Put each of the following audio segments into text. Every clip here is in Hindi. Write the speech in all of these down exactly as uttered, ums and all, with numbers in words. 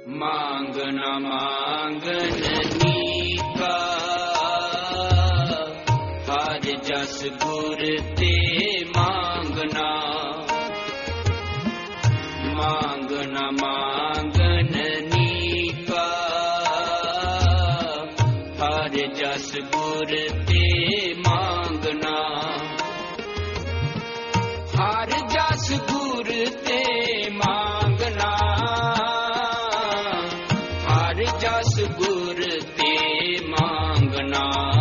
मांग न मांगनी का हर जस गुर ते मांगना। मांग न मांगनी का हर जस गुर ते मांगना। हर जस गुर ते मांगना। हर जस गुर ते मांगना।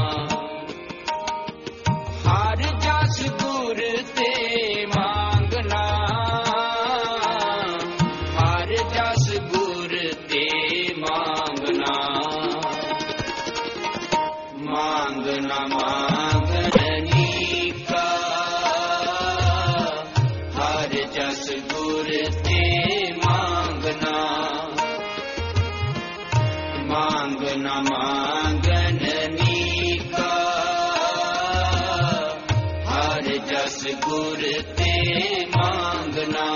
हर जस गुर ते मांगना। हर जस गुर ते मांगना। मांग न मांगनी का हर जस गुर ते मांगना। मांग न मांगनी का हर जस गुर ते मांगना।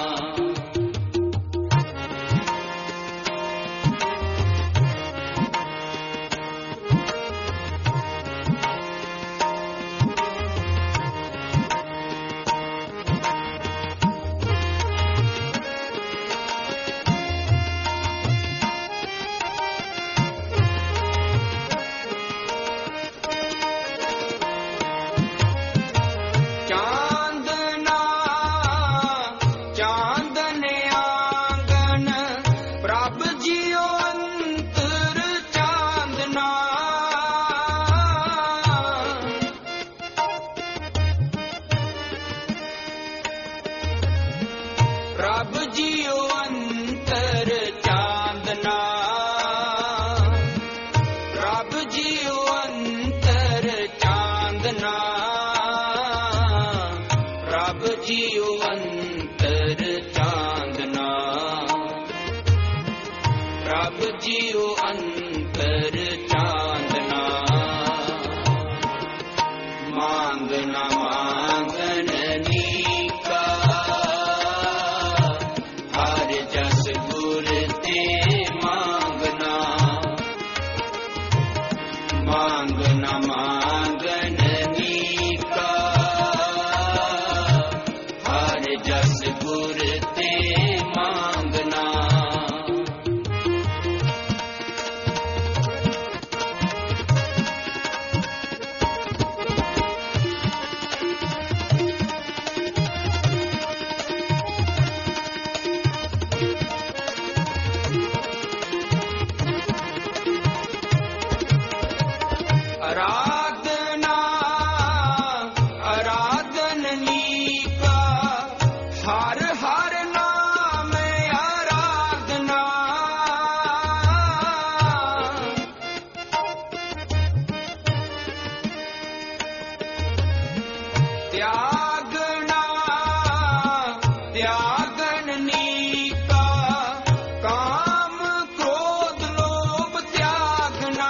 प्रभ जियो अंतर चांदना। प्रभ जियो अंतर चांदना। प्रभ जियो अंतर चांदना। प्रभ जियो अंतर चांदना। मांग न मांगनी का हर जस गुर ते मांगना। मांग न मांगनी का हर जस गुर ते मांगना। आराधना आराधनी का हर हर नाम आराधना। त्यागना त्यागनी का काम क्रोध लोभ त्यागना।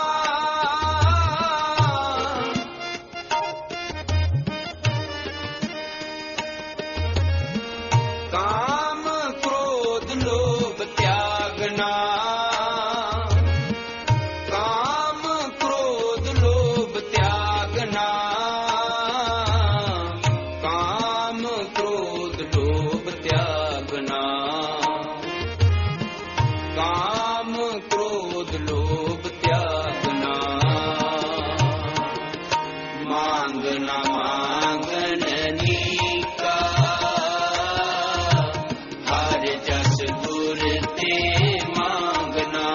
काम क्रोध लोभ त्यागना। काम क्रोध लोभ त्यागना। काम क्रोध लोभ त्यागना। काम क्रोध लोभ त्यागना। मांग न मांगनी का हर जस गुर ते मांगना।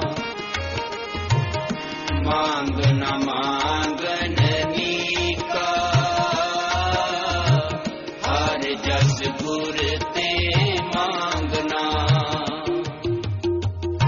मांग न मांगनी का हर जस गुर ते मांगना।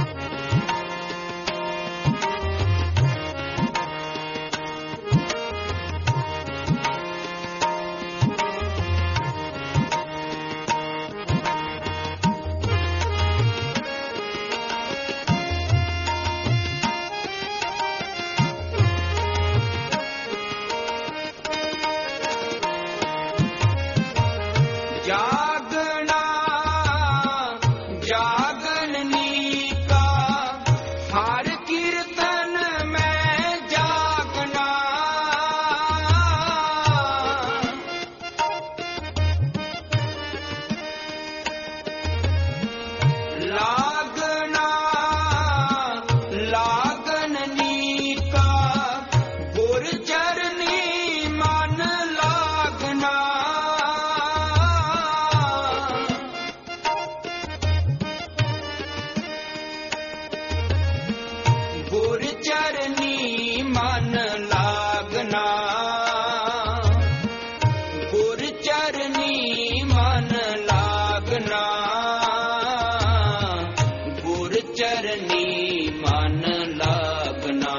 चरनी मन लागना,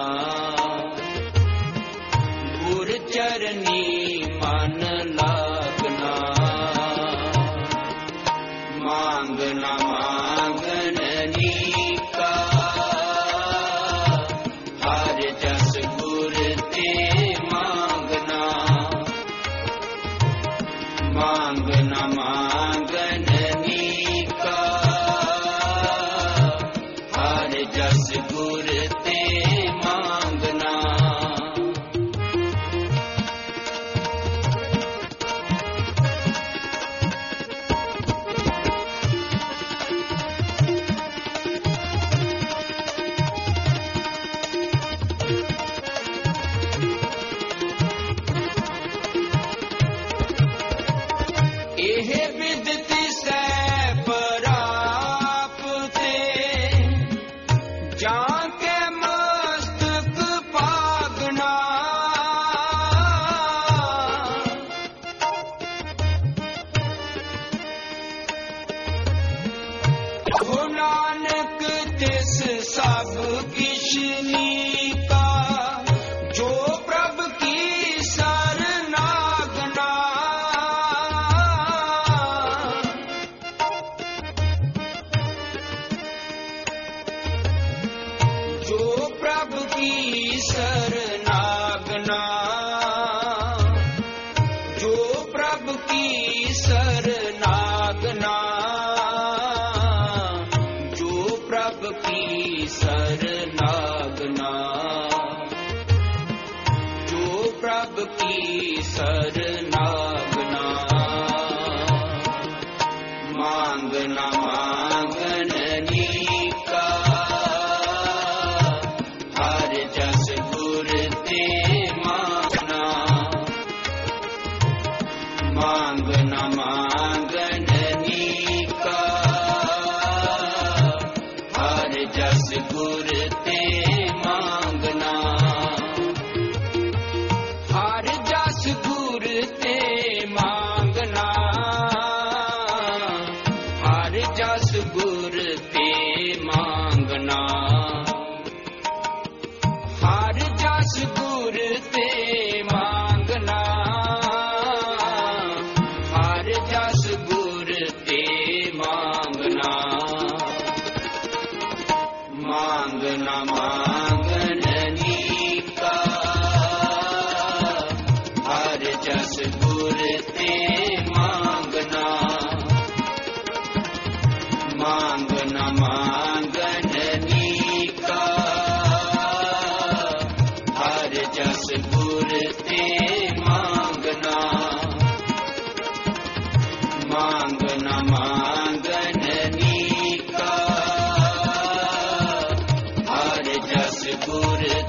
गुर चरनी मन लागना। मांगना मांगननी का, हर जस गुर ते मांगना। मांगना मांगननी का, हर जस गुर ते मांगना। एहे विदति सै परापते, जाके मस्तक पागना। हो नानक तिस सब किश नीका, जो प्रभ की सरनागना। जो प्रभ की सरनागना, जो प्रभ की सरनागना। जो प्रभ की सरनागना, जो प्रभ की सरनागना। मांगना मांगननी का, हर जस गुर ते मांगना। मांगना मांगननी का, हर जस गुर ते मांगना। हर जस गुर ते मांगना, हर जस गुर ते मांगना। हर जस गुर ते मांगना, हर जस गुर ते मांगना। मांगना मांगननी का, हर जस गुर ते मांगना। मांगना मांगननी का, हर जस गुर ते मांगना। मांगना मांगननी का, हर जस गुर